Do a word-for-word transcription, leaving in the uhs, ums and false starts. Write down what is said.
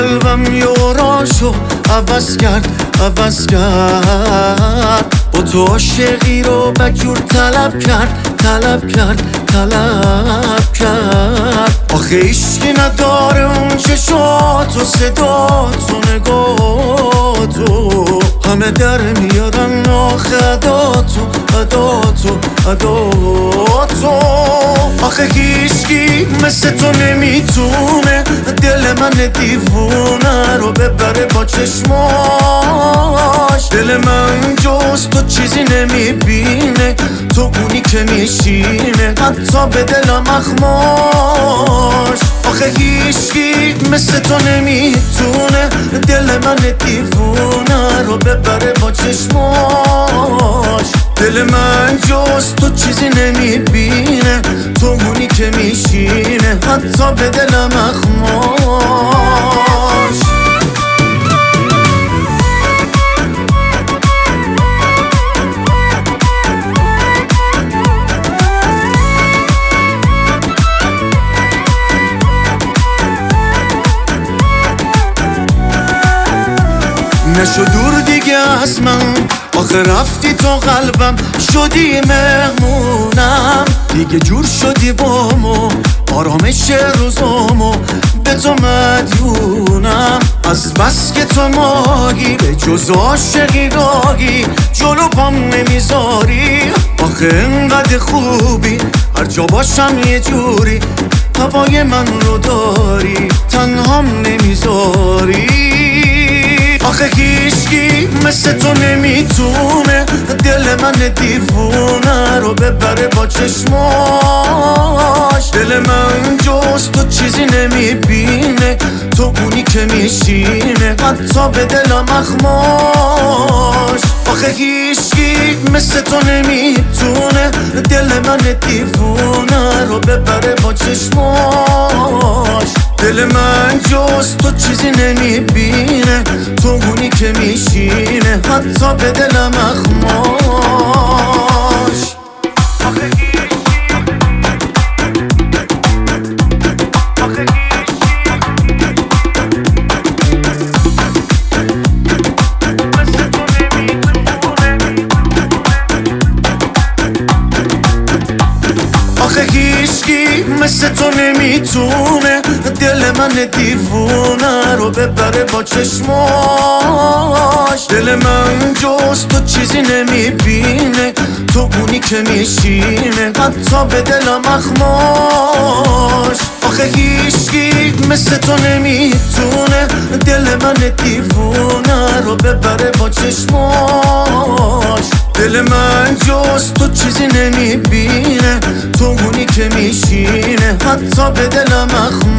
قلبم یوراشو عوض کرد عوض کرد با تو عاشقی رو بجور طلب کرد طلب کرد طلب کرد آخه عشقی نداره اون چشات و صدات و نگاتو همه در میارن آخه عداتو عداتو عداتو آخه هیچکی مثل تو نمیتونه دل من دیوونه رو ببره با چشماش دل من جز تو چیزی نمیبینه تو اونی که میشینه حتی به دلم اخماش آخه هیچکی مثل تو نمیتونه دل من دیوونه رو ببره با چشماش دل من جز تو چیزی نمیبینه تو اونی که میشینه حتی به دلم اخماش نشو دور دیگه از من آخه رفتی تو قلبم شدی مهمونم دیگه جور شدی بامو آرامش روزامو به تو مدیونم از بس که تو ماهی به جز عاشقی راهی جلو پام نمیذاری آخه انقدر خوبی هر جا باشم یه جوری هوای من رو داری تنهام نمیذاری آخه هیچکی مثل تو نمیتونه دل من دیوونه رو ببره با چشماش دل من جز تو چیزی نمیبینه تو اونی که میشینه حتی به دلم اخماش آخه هیچکی مثل تو نمیتونه دل من دیوونه رو ببره با چشماش دل من جز تو چیزی نمیبینه تو اونی که میشینه حتی به دلم اخماش آخه هیچکی مثل تو نمیتونه دل من دیوونه رو ببره با چشماش دل من جز تو چیزی نمیبینه تو اونی که میشینه حتی به دلم اخماش آخه هیچکی مثل تو نمیتونه دل من دیوونه رو ببره با چشماش دل من جز تو چیزی نمیبینه تو اونی که میشینه حتی به دلم اخماش